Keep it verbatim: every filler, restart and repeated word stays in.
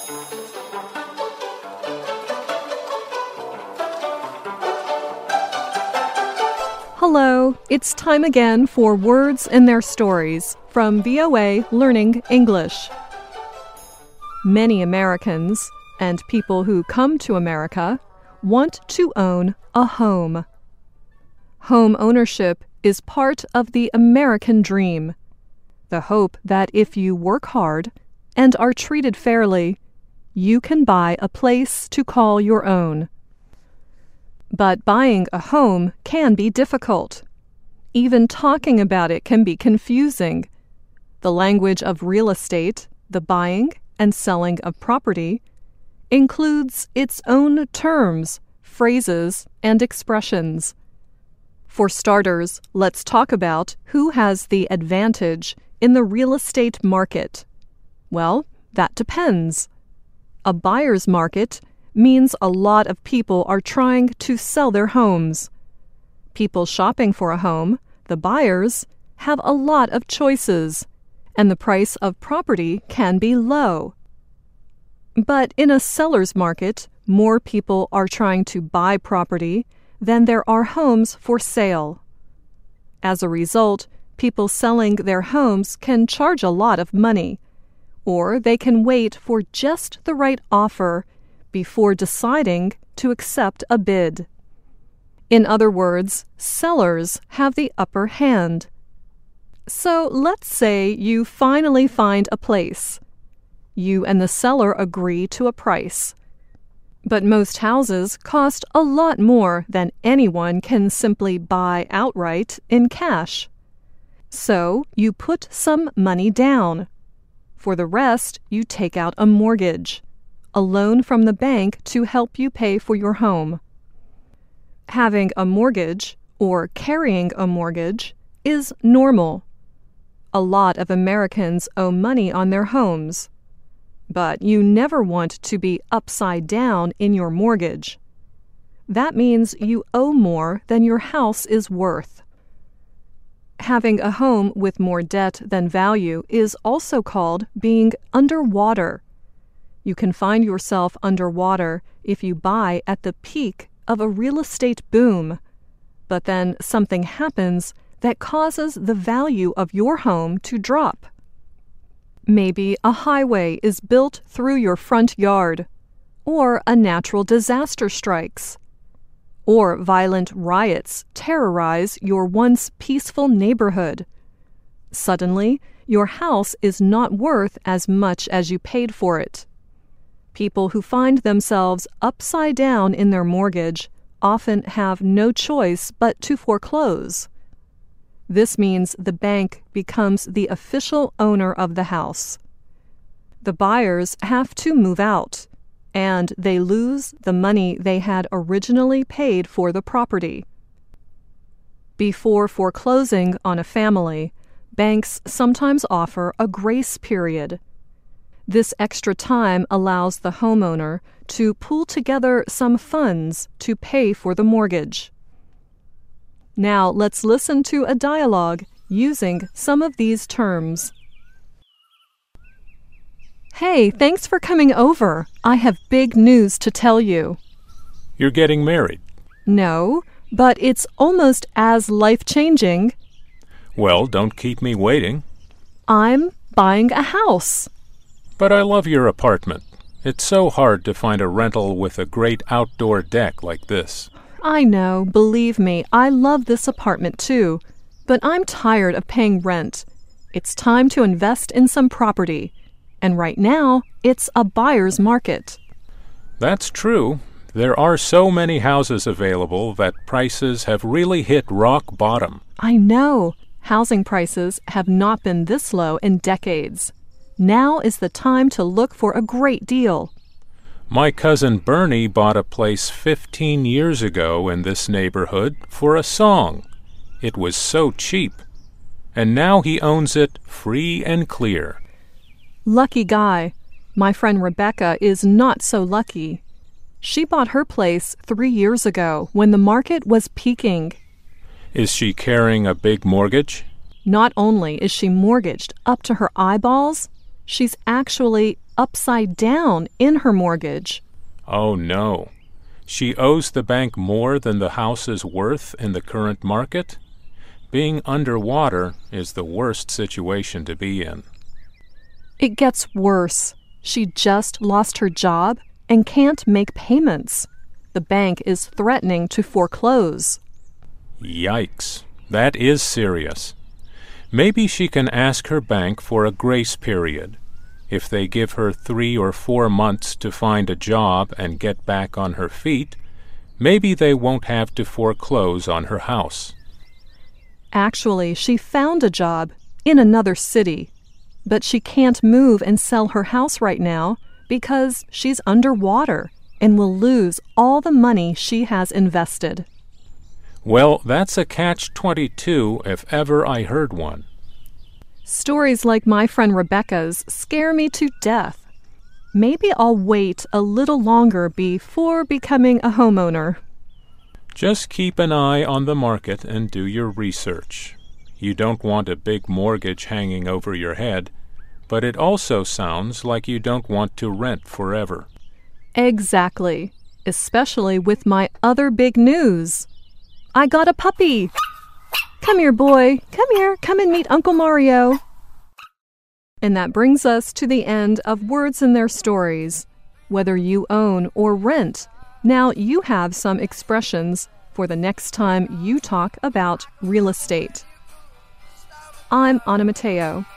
Hello, it's time again for Words and Their Stories from V O A Learning English. Many Americans, and people who come to America, want to own a home. Home ownership is part of the American dream, the hope that if you work hard and are treated fairly, you can buy a place to call your own. But buying a home can be difficult. Even talking about it can be confusing. The language of real estate, the buying and selling of property, includes its own terms, phrases, and expressions. For starters, let's talk about who has the advantage in the real estate market. Well, that depends. A buyer's market means a lot of people are trying to sell their homes. People shopping for a home, the buyers, have a lot of choices, and the price of property can be low. But in a seller's market, more people are trying to buy property than there are homes for sale. As a result, people selling their homes can charge a lot of money, or they can wait for just the right offer before deciding to accept a bid. In other words, sellers have the upper hand. So let's say you finally find a place. You and the seller agree to a price. But most houses cost a lot more than anyone can simply buy outright in cash. So you put some money down. For the rest, you take out a mortgage, a loan from the bank to help you pay for your home. Having a mortgage, or carrying a mortgage, is normal. A lot of Americans owe money on their homes. But you never want to be upside down in your mortgage. That means you owe more than your house is worth. Having a home with more debt than value is also called being underwater. You can find yourself underwater if you buy at the peak of a real estate boom, but then something happens that causes the value of your home to drop. Maybe a highway is built through your front yard, or a natural disaster strikes, or violent riots terrorize your once peaceful neighborhood. Suddenly, your house is not worth as much as you paid for it. People who find themselves upside down in their mortgage often have no choice but to foreclose. This means the bank becomes the official owner of the house. The buyers have to move out, and they lose the money they had originally paid for the property. Before foreclosing on a family, banks sometimes offer a grace period. This extra time allows the homeowner to pool together some funds to pay for the mortgage. Now let's listen to a dialogue using some of these terms. Hey, thanks for coming over. I have big news to tell you. You're getting married? No, but it's almost as life-changing. Well, don't keep me waiting. I'm buying a house. But I love your apartment. It's so hard to find a rental with a great outdoor deck like this. I know, believe me, I love this apartment too, but I'm tired of paying rent. It's time to invest in some property, and right now, it's a buyer's market. That's true. There are so many houses available that prices have really hit rock bottom. I know. Housing prices have not been this low in decades. Now is the time to look for a great deal. My cousin Bernie bought a place fifteen years ago in this neighborhood for a song. It was so cheap. And now he owns it free and clear. Lucky guy. My friend Rebecca is not so lucky. She bought her place three years ago when the market was peaking. Is she carrying a big mortgage? Not only is she mortgaged up to her eyeballs, She's actually upside down in her mortgage. Oh no. She owes the bank more than the house is worth in the current market? Being underwater is the worst situation to be in. It gets worse. She just lost her job and can't make payments. The bank is threatening to foreclose. Yikes. That is serious. Maybe she can ask her bank for a grace period. If they give her three or four months to find a job and get back on her feet, maybe they won't have to foreclose on her house. Actually, she found a job in another city, but she can't move and sell her house right now because she's underwater and will lose all the money she has invested. Well, that's a catch twenty-two if ever I heard one. Stories like my friend Rebecca's scare me to death. Maybe I'll wait a little longer before becoming a homeowner. Just keep an eye on the market and do your research. You don't want a big mortgage hanging over your head, but it also sounds like you don't want to rent forever. Exactly, especially with my other big news. I got a puppy! Come here, boy. Come here. Come and meet Uncle Mario. And that brings us to the end of Words and Their Stories. Whether you own or rent, now you have some expressions for the next time you talk about real estate. I'm Anna Mateo.